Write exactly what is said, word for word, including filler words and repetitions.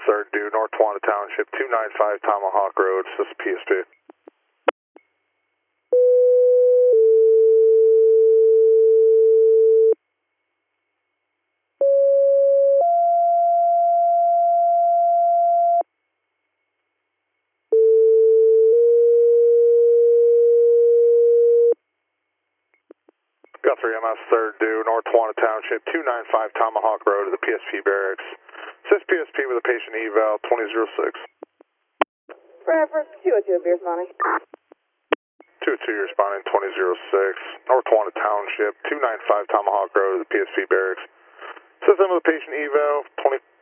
third due, North Tawanda Township, two ninety-five Tomahawk Road, this is P S P. Guthrie M S third due, North Tawanda Township, two ninety-five Tomahawk Road to the P S P barracks. This is P S P with a patient eval, twenty oh six. Bradford, two oh two, Beers Money. two oh two, you're responding, twenty oh six. North Tawanda Township, two ninety-five Tomahawk Road to the P S P barracks. System with a patient eval, twenty